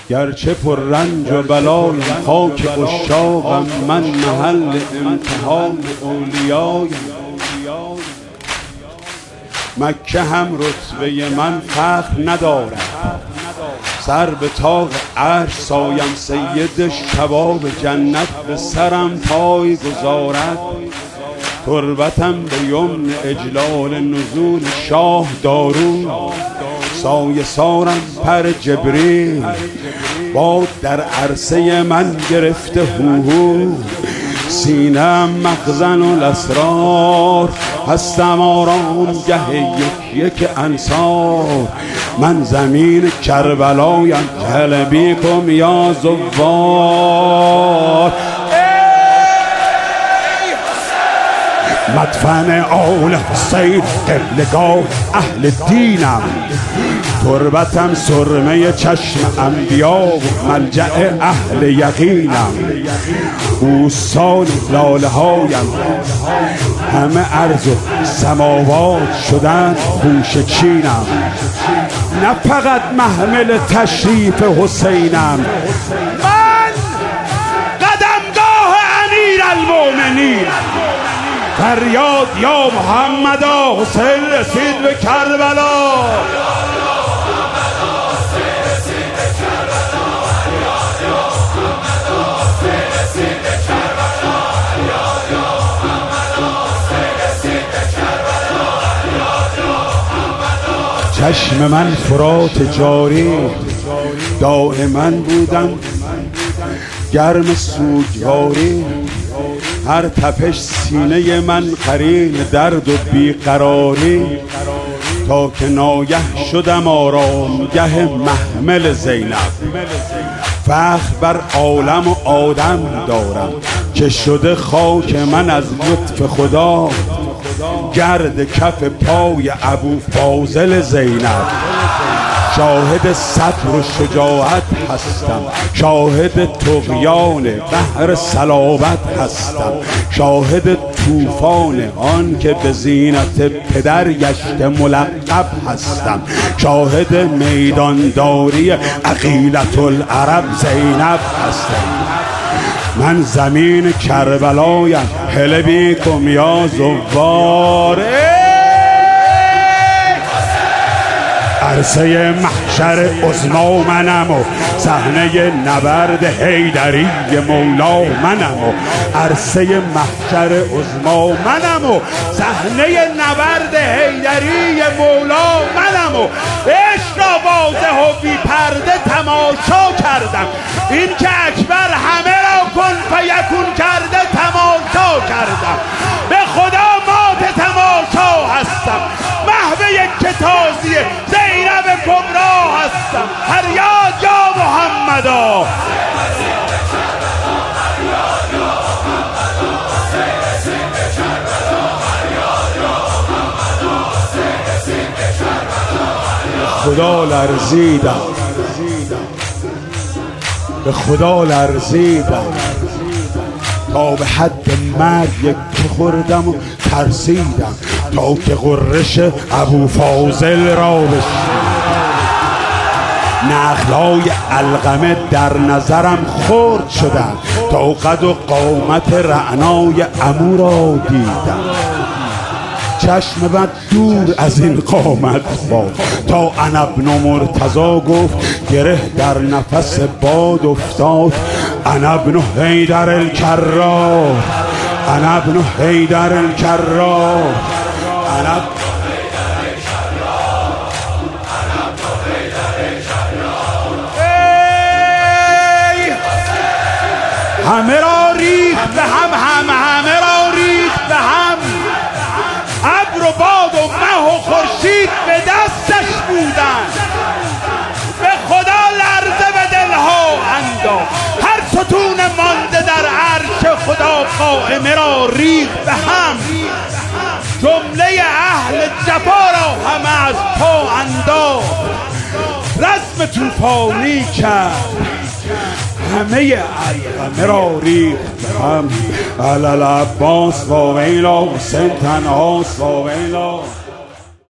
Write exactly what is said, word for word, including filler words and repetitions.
گرچه پر رنج و بلایم، خاک عشاقم من محل امتحان اولیایم. مکه هم رتبه من فخر ندارد، سر به طاق عرش سایم سید شباب جنت به سرم پای گذارد. تربتم به یمن اجلال نزول شاه دارون، سایه سارم پر جبریل باد در عرصه من گرفته هوهو. سینم مخزن الاسرار، هستم آرام گه یک یک انصار. من زمین کربلایم، هل بیکم یا زوار. مدفن آل حسین قبلگاه اهل دینم، تربتم سرمه چشم انبیا و ملجأ اهل یقینم. بوستان لاله هایم همه ارض و سماوات شدن خوشه چینم. نه فقط محمل تشریف حسینم، من قدمگاه امیر المؤمنین. فریاد یا محمدا، حسین رسید به کربلا. چشم من فرات جاری، دائما بودم گرم سوگواری. هر تپش سینه من قرین درد و بیقراری، تا که ناگه شدم آرامگه محمل زینب. فخر بر عالم و آدم دارم که شده خاک من از لطف خدا گرد کف پای ابو فاضل زینب. شاهد صبر و شجاعت هستم، شاهد طغیان بحر صلابت هستم، شاهد طوفان آن که به زینت پدر گشته ملقب هستم، شاهد میدانداری عقیلة العرب زینب هستم. من زمین کربلایم، هل بیکم یا زوار. عرصه محشر عظما منم و صحنه نبرد حیدری مولا منم و عرصه محشر عظما منم و صحنه نبرد حیدری مولا منم و عشق را واضح و بی پرده تماشا کردم. این که اکبر همه را کن فیکون کرده تماشا کردم. به خدا مات تماشا هستم، محو یک کتازیه زینب کبرا هستم. فریاد یا محمدا. خدا لرزیدم، به خدا لرزیدم، تا به حد مرگ یک خوردم و ترسیدم، تا که غرش ابو فاضل را بشنیدم. نخلای علقمه در نظرم خرد شدند، تا قد و قامت رعنای عمو را دیدم. چشم بد دور از این قامت باد، تا انا ابن مرتضی گفت گره در نفس باد افتاد. انا ابن حیدر الکرار، انا ابن حیدر الکرار، انا همه را ریخت به هم، هم همه را ریخت به هم. ابر و باد و مه و خورشید به دستش بودند. به خدا لرزه به دلها انداخت، هر ستون مانده در عرش خدا قائمه را ریخت به هم. جمله اهل جفا را همه از پا انداخت، رسم طوفانی کرد، همه علقمه را ریخت هم. علل عباس و ویلا، حسین تنهاست و ویلا.